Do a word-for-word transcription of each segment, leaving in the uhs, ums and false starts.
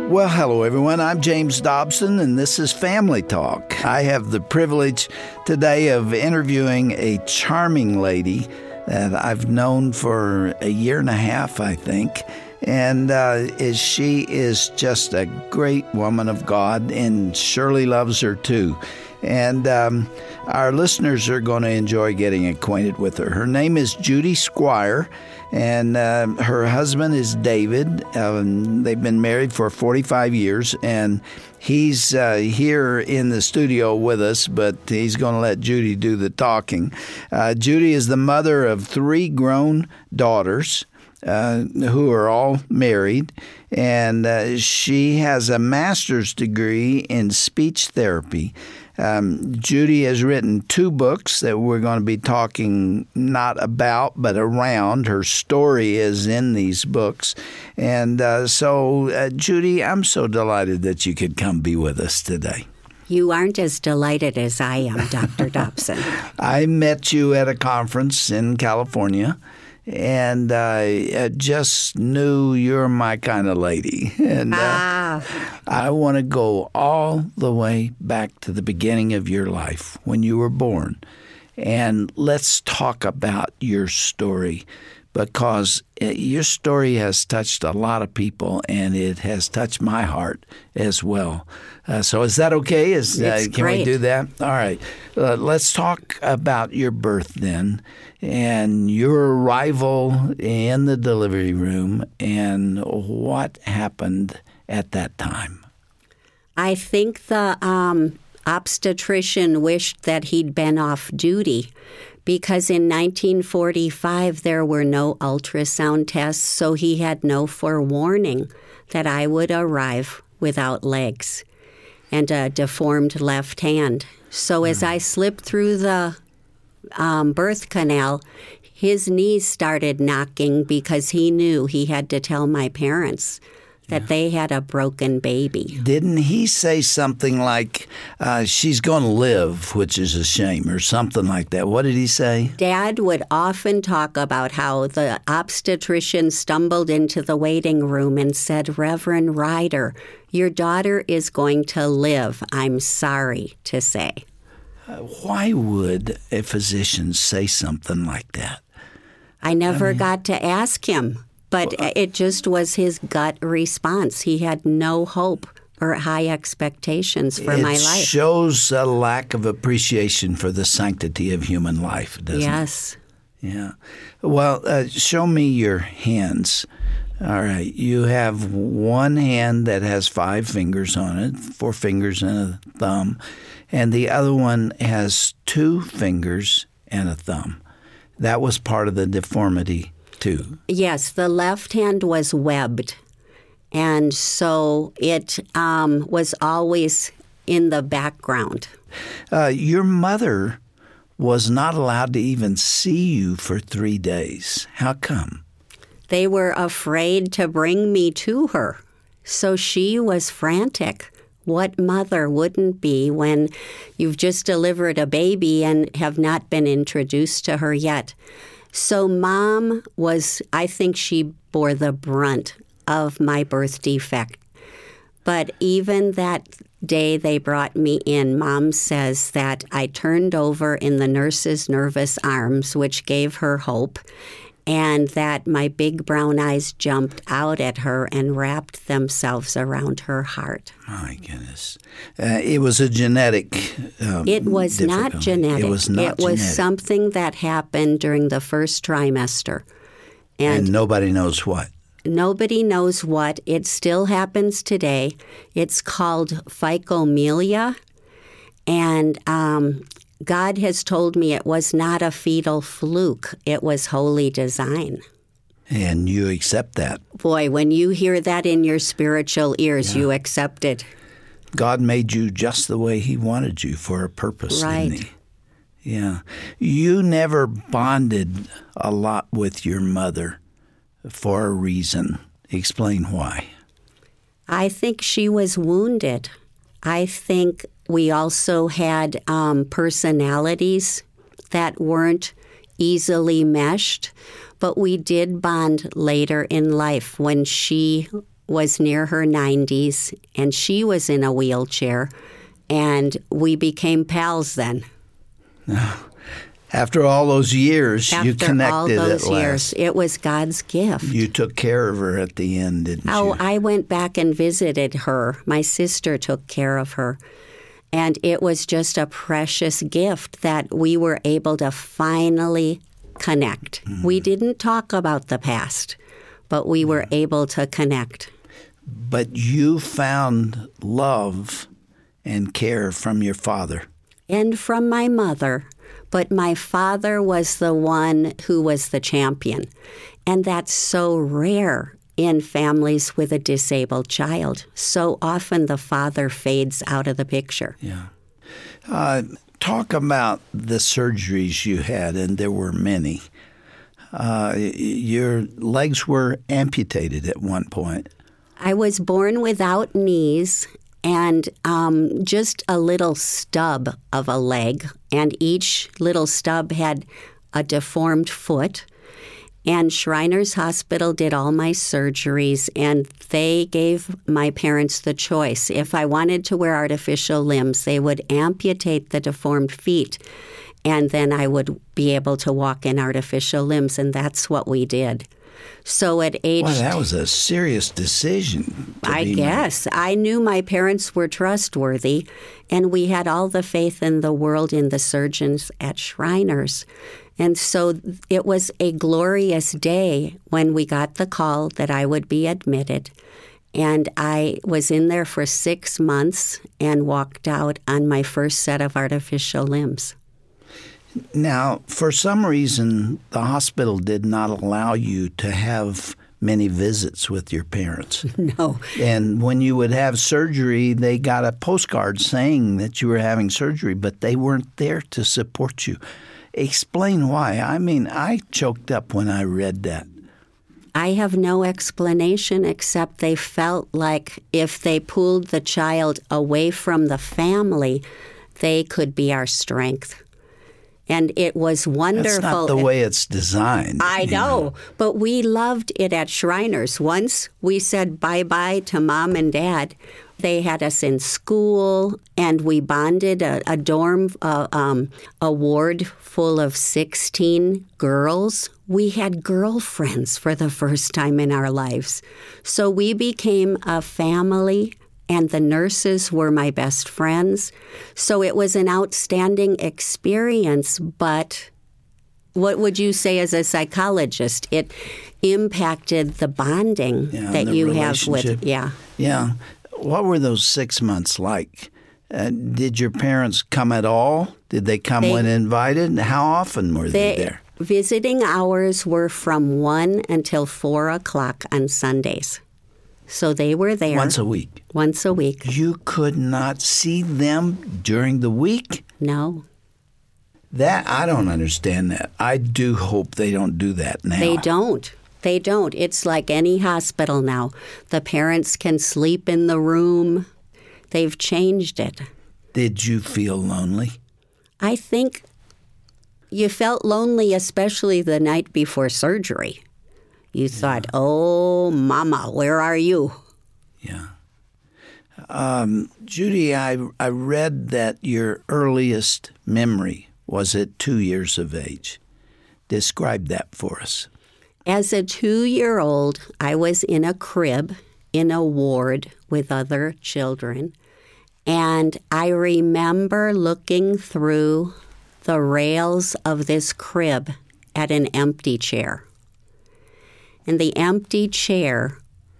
Well, hello, everyone. I'm James Dobson, and this is Family Talk. I have the privilege today of interviewing a charming lady that I've known for a year and a half, I think. And uh, is she is just a great woman of God, and Shirley loves her too. And um, our listeners are going to enjoy getting acquainted with her. Her name is Judy Squire, and uh, her husband is David. Um, they've been married for forty-five years, and he's uh, here in the studio with us, but he's going to let Judy do the talking. Uh, Judy is the mother of three grown daughters, Uh, who are all married, and uh, she has a master's degree in speech therapy. Um, Judy has written two books that we're going to be talking not about, but around. Her story is in these books. And uh, so, uh, Judy, I'm so delighted that you could come be with us today. You aren't as delighted as I am, Doctor Dobson. I met you at a conference in California, and I just knew you're my kind of lady. And ah. uh, I want to go all the way back to the beginning of your life, when you were born. And let's talk about your story, because your story has touched a lot of people, and it has touched my heart as well. Uh, so is that okay? Is, uh, can great. we do that? All right. Uh, let's talk about your birth then, and your arrival in the delivery room, and what happened at that time. I think the um, obstetrician wished that he'd been off duty, because in nineteen forty-five there were no ultrasound tests, so he had no forewarning that I would arrive without legs and a deformed left hand. So as I slipped through the um, birth canal, his knees started knocking, because he knew he had to tell my parents that yeah. they had a broken baby. Didn't he say something like, uh, she's going to live, which is a shame, or something like that? What did he say? Dad would often talk about how the obstetrician stumbled into the waiting room and said, "Reverend Ryder, your daughter is going to live, I'm sorry to say." Uh, why would a physician say something like that? I never I mean, got to ask him. But it just was his gut response. He had no hope or high expectations for my life. It shows a lack of appreciation for the sanctity of human life, doesn't yes. it? Yes. Yeah. Well, uh, show me your hands. All right. You have one hand that has five fingers on it, four fingers and a thumb, and the other one has two fingers and a thumb. That was part of the deformity too. Yes, the left hand was webbed, and so it um, was always in the background. Uh, your mother was not allowed to even see you for three days. How come? They were afraid to bring me to her, so she was frantic. What mother wouldn't be when you've just delivered a baby and have not been introduced to her yet? So Mom was, I think she bore the brunt of my birth defect. But even that day they brought me in, Mom says that I turned over in the nurse's nervous arms, which gave her hope, and that my big brown eyes jumped out at her and wrapped themselves around her heart. My goodness. Uh, it was a genetic um, It was difficulty. not genetic. It was not It was genetic. something that happened during the first trimester. And, and nobody knows what. Nobody knows what. It still happens today. It's called phycomelia. And um, God has told me it was not a fetal fluke. It was holy design. And you accept that. Boy, when you hear that in your spiritual ears, yeah. you accept it. God made you just the way he wanted you for a purpose, right. didn't he? Yeah. You never bonded a lot with your mother for a reason. Explain why. I think she was wounded. I think we also had um, personalities that weren't easily meshed, but we did bond later in life when she was near her nineties, and she was in a wheelchair, and we became pals then. After all those years, After you connected all those at last. years, it was God's gift. You took care of her at the end, didn't Oh, you? I went back and visited her. My sister took care of her. And it was just a precious gift that we were able to finally connect. Mm. We didn't talk about the past, but we were able to connect. But you found love and care from your father. And from my mother. But my father was the one who was the champion. And that's so rare in families with a disabled child. So often the father fades out of the picture. Yeah. Uh, talk about the surgeries you had, and there were many. Uh, your legs were amputated at one point. I was born without knees and um, just a little stub of a leg, and each little stub had a deformed foot. And Shriners Hospital did all my surgeries, and they gave my parents the choice. If I wanted to wear artificial limbs, they would amputate the deformed feet, and then I would be able to walk in artificial limbs, and that's what we did. So at age... Well, that was a serious decision. I guess. Made. I knew my parents were trustworthy, and we had all the faith in the world in the surgeons at Shriners. And so it was a glorious day when we got the call that I would be admitted. And I was in there for six months and walked out on my first set of artificial limbs. Now, for some reason, the hospital did not allow you to have many visits with your parents. No. And when you would have surgery, they got a postcard saying that you were having surgery, but they weren't there to support you. Explain why. I mean, I choked up when I read that. I have no explanation except they felt like if they pulled the child away from the family, they could be our strength. And it was wonderful. That's not the way it's designed. I know, know, but we loved it at Shriners. Once we said bye-bye to Mom and Dad. They had us in school, and we bonded a, a dorm, uh, um, a ward full of sixteen girls. We had girlfriends for the first time in our lives. So we became a family, and the nurses were my best friends. So it was an outstanding experience, but what would you say as a psychologist? It impacted the bonding yeah, that the you have with, yeah. Yeah. What were those six months like? Uh, did your parents come at all? Did they come they, when invited? How often were they, they there? Visiting hours were from one until four o'clock on Sundays. So they were there. Once a week? Once a week. You could not see them during the week? No. That, I don't understand that. I do hope they don't do that now. They don't. They don't. It's like any hospital now. The parents can sleep in the room. They've changed it. Did you feel lonely? I think you felt lonely, especially the night before surgery. You yeah. thought, oh, Mama, where are you? Yeah. Um, Judy, I, I read that your earliest memory was at two years of age. Describe that for us. As a two-year-old, I was in a crib in a ward with other children, and I remember looking through the rails of this crib at an empty chair. And the empty chair,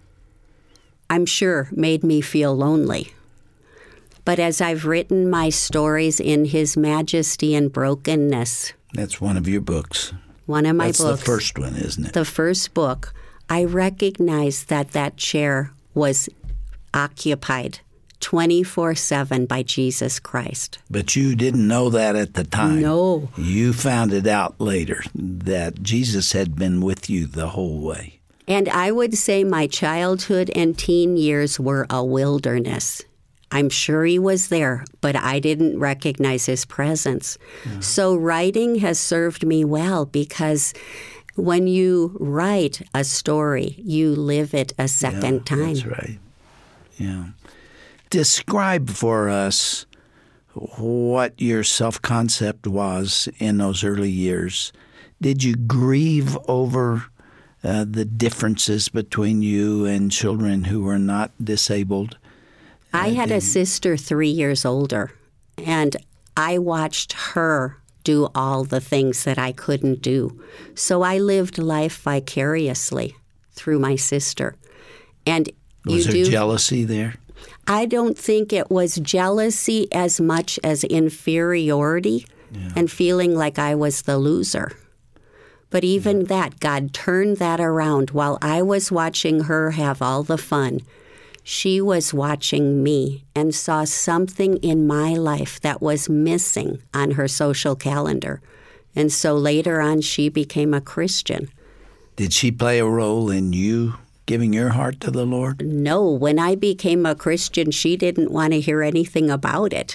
I'm sure, made me feel lonely. But as I've written my stories in His Majesty and Brokenness... That's one of your books. One of my That's books. That's the first one, isn't it? The first book. I recognized that that chair was occupied twenty-four seven by Jesus Christ. But you didn't know that at the time. No. You found it out later, that Jesus had been with you the whole way. And I would say my childhood and teen years were a wilderness. I'm sure He was there, but I didn't recognize His presence. Yeah. So writing has served me well because When you write a story, you live it a second yeah, time. That's right. Yeah. Describe for us what your self-concept was in those early years. Did you grieve over uh, the differences between you and children who were not disabled? I had a sister three years older, and I watched her do all the things that I couldn't do. So I lived life vicariously through my sister. And Was you there do, jealousy there? I don't think it was jealousy as much as inferiority Yeah. and feeling like I was the loser. But even that, God turned that around. While I was watching her have all the fun, she was watching me and saw something in my life that was missing on her social calendar. And so later on, she became a Christian. Did she play a role in you giving your heart to the Lord? No, when I became a Christian, she didn't want to hear anything about it.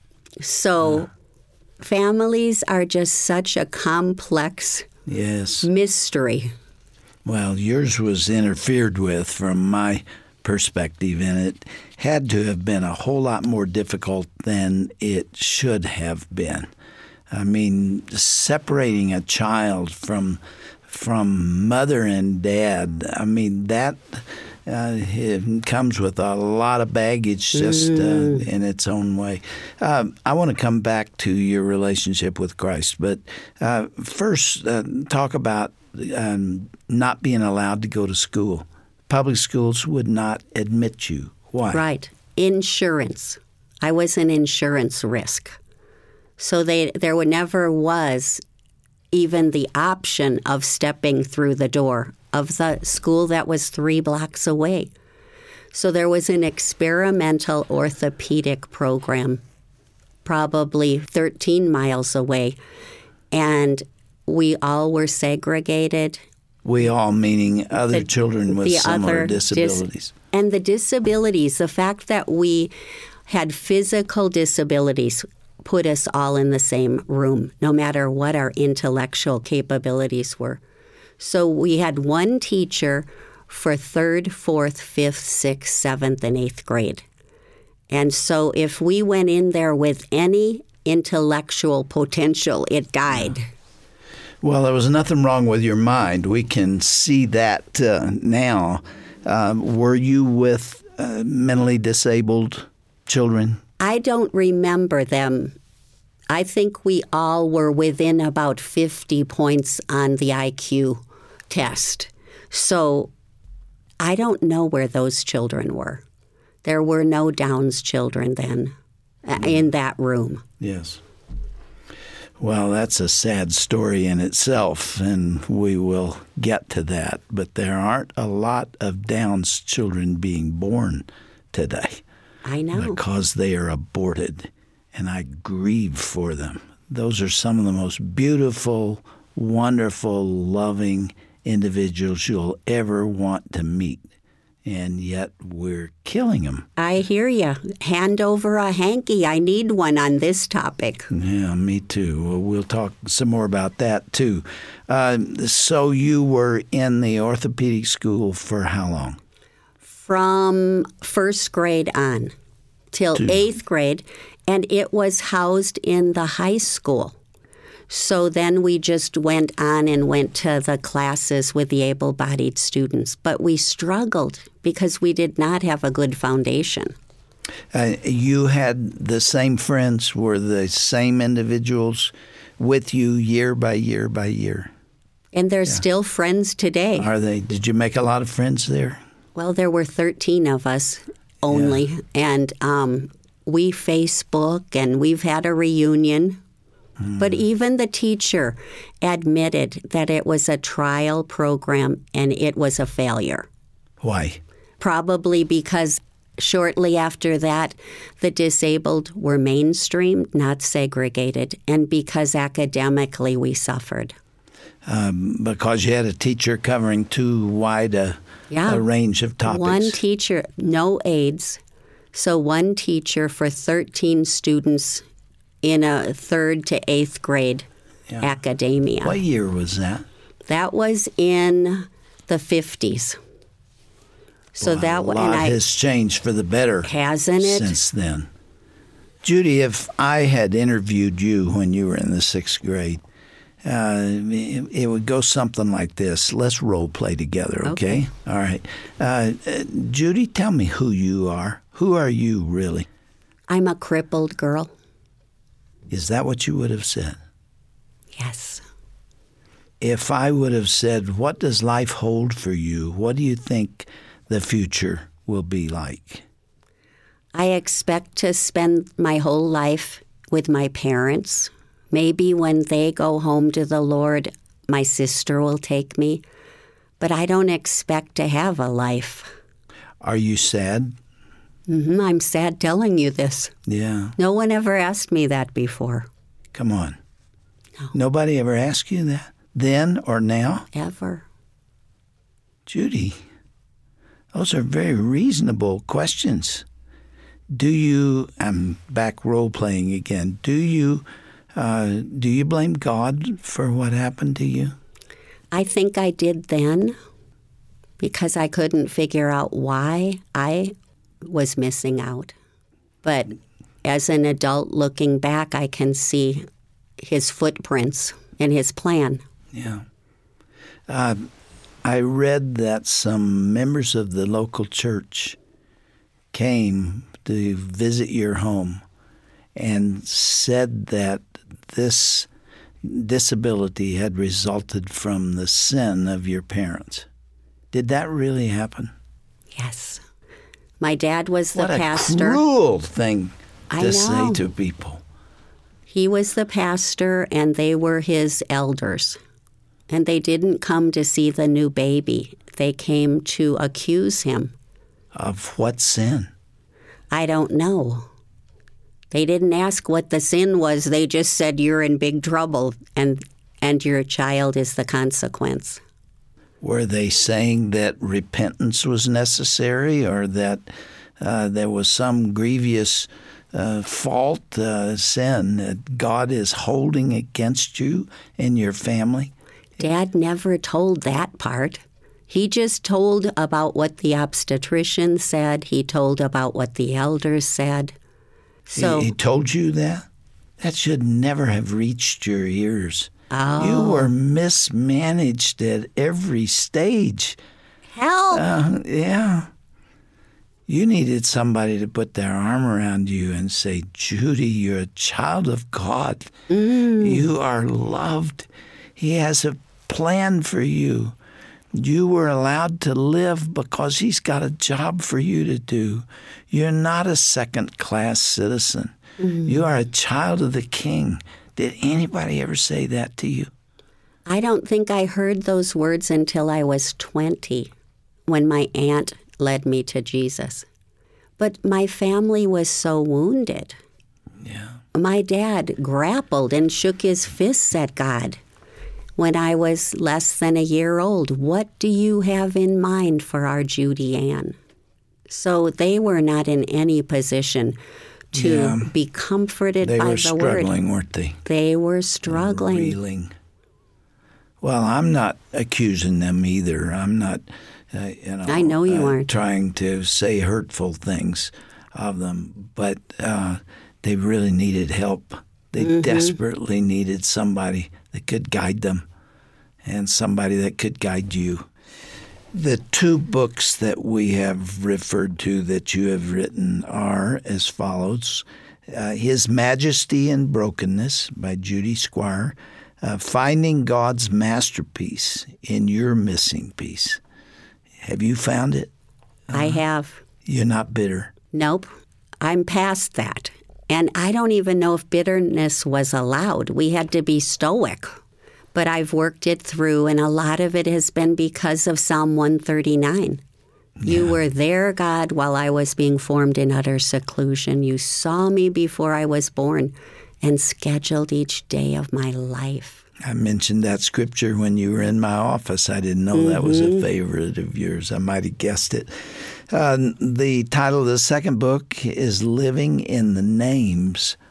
So families are just such a complex Yes. mystery. Well, yours was interfered with from my perspective, and it had to have been a whole lot more difficult than it should have been. I mean, separating a child from from mother and dad, I mean, that uh, it comes with a lot of baggage just uh, in its own way. Uh, I want to come back to your relationship with Christ, but uh, first uh, talk about um, not being allowed to go to school. Public schools would not admit you. Why? Right. Insurance. I was an insurance risk. So they, there never was even the option of stepping through the door of the school that was three blocks away. So there was an experimental orthopedic program probably thirteen miles away, and we all were segregated. We all, meaning other The- children with the similar other dis- disabilities. And the disabilities, the fact that we had physical disabilities put us all in the same room, no matter what our intellectual capabilities were. So we had one teacher for third, fourth, fifth, sixth, seventh, and eighth grade. And so if we went in there with any intellectual potential, it died. Well, there was nothing wrong with your mind. We can see that uh, now. Um, were you with uh, mentally disabled children? I don't remember them. I think we all were within about fifty points on the I Q test. So I don't know where those children were. There were no Downs children then uh, in that room. Yes. Well, that's a sad story in itself, and we will get to that. But there aren't a lot of Downs children being born today. I know. Because they are aborted, and I grieve for them. Those are some of the most beautiful, wonderful, loving individuals you'll ever want to meet, and yet we're killing them. I hear you. Hand over a hanky. I need one on this topic. Yeah, me too. Well, we'll talk some more about that, too. Uh, so you were in the orthopedic school for how long? From first grade on till Two. eighth grade, and it was housed in the high school. So then we just went on and went to the classes with the able-bodied students. But we struggled because we did not have a good foundation. Uh, you had the same friends, were the same individuals with you year by year by year? And they're still friends today. Are they? Did you make a lot of friends there? Well, there were thirteen of us only, Yeah. and um, we Facebook, and we've had a reunion. Hmm. But even the teacher admitted that it was a trial program and it was a failure. Why? Probably because shortly after that, the disabled were mainstreamed, not segregated, and because academically we suffered. Um, because you had a teacher covering too wide a, Yeah. a range of topics. One teacher, no aides, so one teacher for thirteen students in a third to eighth grade Yeah. academia. What year was that? That was in the fifties. So Well, that a wa- lot and I, has changed for the better hasn't it? since then. Judy, if I had interviewed you when you were in the sixth grade, uh, it, it would go something like this. Let's role play together, okay? Okay. All right. Uh, uh, Judy, tell me who you are. Who are you really? I'm a crippled girl. Is that what you would have said? Yes. If I would have said, what does life hold for you? What do you think the future will be like? I expect to spend my whole life with my parents. Maybe when they go home to the Lord, my sister will take me. But I don't expect to have a life. Are you sad? hmm I'm sad telling you this. Yeah. No one ever asked me that before, Come on. No. Nobody ever asked you that? Then or now? ever. Judy, those are very reasonable questions. Do you, I'm back role-playing again, do you, uh, do you blame God for what happened to you? I think I did then because I couldn't figure out why I was missing out. But as an adult looking back, I can see his footprints in his plan. Yeah. Uh, I read that some members of the local church came to visit your home and said that this disability had resulted from the sin of your parents. Did that really happen? Yes. My dad was the What a pastor. cruel thing I to know. say to people. He was the pastor, and they were his elders. And they didn't come to see the new baby. They came to accuse him. Of what sin? I don't know. They didn't ask what the sin was. They just said, you're in big trouble, and and your child is the consequence. Were they saying that repentance was necessary, or that uh, there was some grievous uh, fault, uh, sin that God is holding against you and your family? Dad never told that part. He just told about what the obstetrician said. He told about what the elders said. So He, he told you that? That should never have reached your ears. Oh. You were mismanaged at every stage. help! Uh, yeah. You needed somebody to put their arm around you and say, Judy, you're a child of God. Mm. You are loved. He has a plan for you. You were allowed to live because he's got a job for you to do. You're not a second-class citizen. Mm. You are a child of the King. Did anybody ever say that to you? I don't think I heard those words until I was twenty, when my aunt led me to Jesus. But my family was so wounded. Yeah. My dad grappled and shook his fists at God. When I was less than a year old, what do you have in mind for our Judy Ann? So they were not in any position to Yeah. be comforted They by were the struggling, word. weren't they? They were struggling. Reeling. Well, I'm not accusing them either. I'm not, uh, you know. I know you uh, aren't. trying to say hurtful things of them, but uh, they really needed help. They Mm-hmm. desperately needed somebody that could guide them, and somebody that could guide you. The two books that we have referred to that you have written are as follows. Uh, His Majesty in Brokenness by Judy Squire, uh, Finding God's Masterpiece in Your Missing Piece. Have you found it? I have. You're not bitter. Nope. I'm past that. And I don't even know if bitterness was allowed. We had to be stoic. But I've worked it through, and a lot of it has been because of Psalm one thirty-nine. You were there, God, while I was being formed in utter seclusion. You saw me before I was born and scheduled each day of my life. I mentioned that scripture when you were in my office. I didn't know that was a favorite of yours. I might have guessed it. Uh, the title of the second book is Living in the Names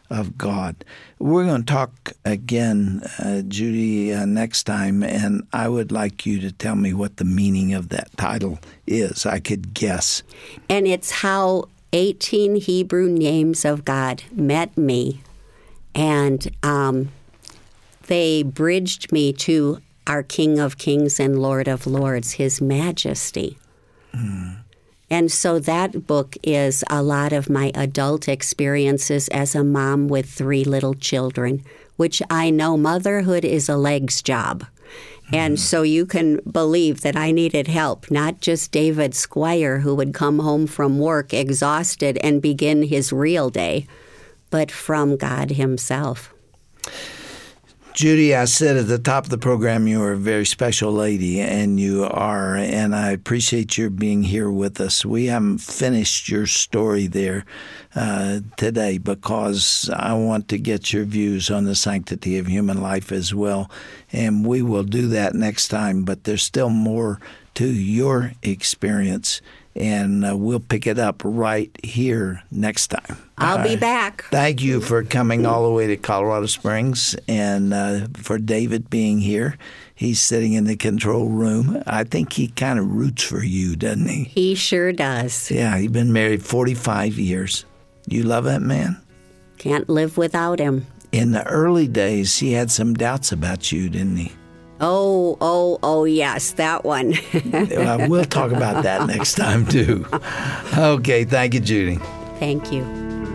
of God. We're going to talk again, uh, Judy, uh, next time, and I would like you to tell me what the meaning of that title is. I could guess. And it's how eighteen Hebrew names of God met me, and um, they bridged me to our King of Kings and Lord of Lords, His Majesty. Mm. And so that book is a lot of my adult experiences as a mom with three little children, which I know motherhood is a leg's job. Mm-hmm. And so you can believe that I needed help, not just David Squire, who would come home from work exhausted and begin his real day, but from God Himself. Judy, I said at the top of the program you are a very special lady, and you are, and I appreciate your being here with us. We haven't finished your story there uh, today because I want to get your views on the sanctity of human life as well, and we will do that next time, but there's still more to your experience, and uh, we'll pick it up right here next time. I'll uh, be back. Thank you for coming all the way to Colorado Springs, and uh, for David being here. He's sitting in the control room. I think he kind of roots for you, doesn't he? He sure does. Yeah, he's been married forty-five years. You love that man? Can't live without him. In the early days, he had some doubts about you, didn't he? Oh, oh, oh, yes, that one. Well, we'll talk about that next time, too. Okay, thank you, Judy. Thank you.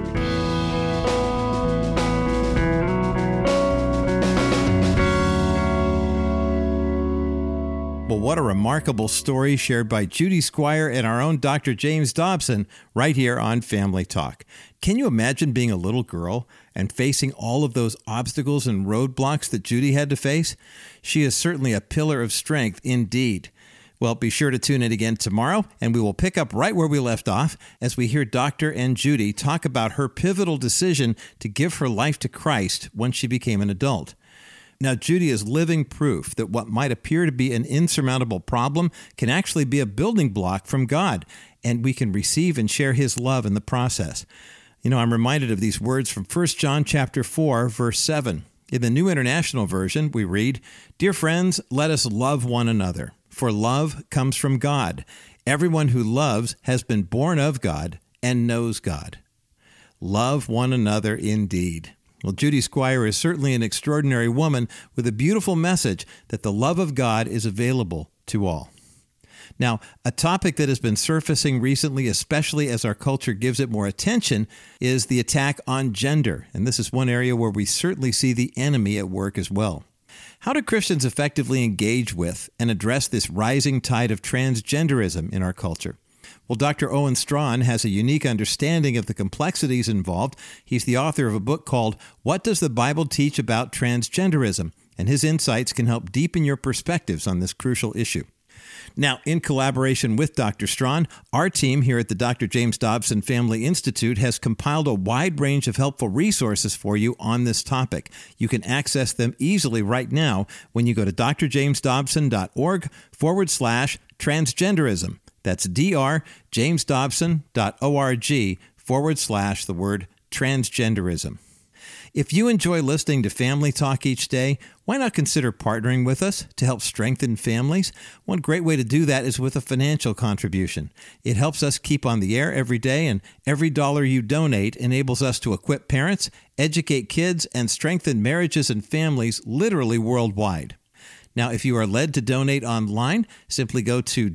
Well, what a remarkable story shared by Judy Squire and our own Doctor James Dobson right here on Family Talk. Can you imagine being a little girl and facing all of those obstacles and roadblocks that Judy had to face? She is certainly a pillar of strength indeed. Well, be sure to tune in again tomorrow, and we will pick up right where we left off as we hear Doctor and Judy talk about her pivotal decision to give her life to Christ when she became an adult. Now, Judy is living proof that what might appear to be an insurmountable problem can actually be a building block from God, and we can receive and share His love in the process. You know, I'm reminded of these words from First John chapter four, verse seven. In the New International Version, we read, "Dear friends, let us love one another, for love comes from God. Everyone who loves has been born of God and knows God." Love one another indeed. Well, Judy Squire is certainly an extraordinary woman with a beautiful message that the love of God is available to all. Now, a topic that has been surfacing recently, especially as our culture gives it more attention, is the attack on gender. And this is one area where we certainly see the enemy at work as well. How do Christians effectively engage with and address this rising tide of transgenderism in our culture? Well, Doctor Owen Strachan has a unique understanding of the complexities involved. He's the author of a book called What Does the Bible Teach About Transgenderism? And his insights can help deepen your perspectives on this crucial issue. Now, in collaboration with Doctor Strachan, our team here at the Doctor James Dobson Family Institute has compiled a wide range of helpful resources for you on this topic. You can access them easily right now when you go to drjamesdobson.org forward slash transgenderism. That's drjamesdobson.org forward slash the word transgenderism. If you enjoy listening to Family Talk each day, why not consider partnering with us to help strengthen families? One great way to do that is with a financial contribution. It helps us keep on the air every day, and every dollar you donate enables us to equip parents, educate kids, and strengthen marriages and families literally worldwide. Now, if you are led to donate online, simply go to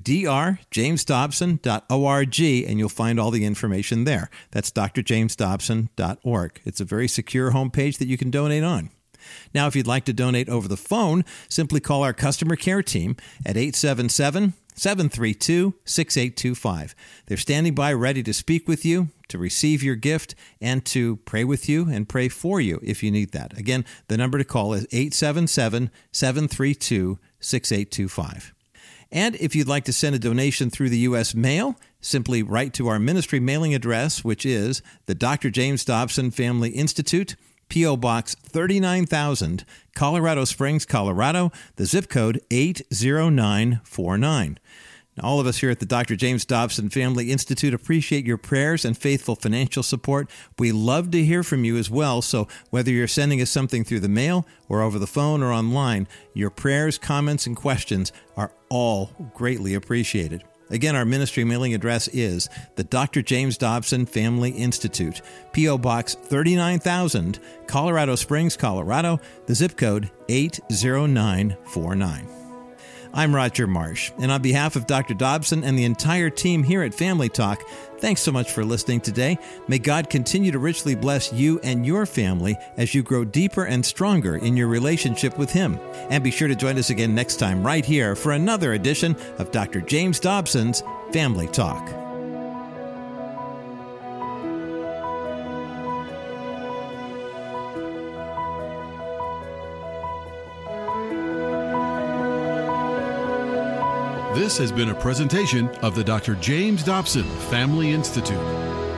drjamesdobson.org and you'll find all the information there. That's drjamesdobson dot org. It's a very secure homepage that you can donate on. Now, if you'd like to donate over the phone, simply call our customer care team at eight seven seven, seven three two, six eight two five. They're standing by ready to speak with you, to receive your gift, and to pray with you and pray for you if you need that. Again, the number to call is eight seven seven, seven three two, six eight two five. And if you'd like to send a donation through the U S mail, simply write to our ministry mailing address, which is the Doctor James Dobson Family Institute, P O. Box thirty-nine thousand, Colorado Springs, Colorado, the zip code eight zero nine four nine. Now, all of us here at the Doctor James Dobson Family Institute appreciate your prayers and faithful financial support. We love to hear from you as well, so whether you're sending us something through the mail or over the phone or online, your prayers, comments, and questions are all greatly appreciated. Again, our ministry mailing address is the Doctor James Dobson Family Institute, P O. Box thirty-nine thousand, Colorado Springs, Colorado, the zip code eight zero nine four nine. I'm Roger Marsh, and on behalf of Doctor Dobson and the entire team here at Family Talk, thanks so much for listening today. May God continue to richly bless you and your family as you grow deeper and stronger in your relationship with Him. And be sure to join us again next time right here for another edition of Doctor James Dobson's Family Talk. This has been a presentation of the Doctor James Dobson Family Institute.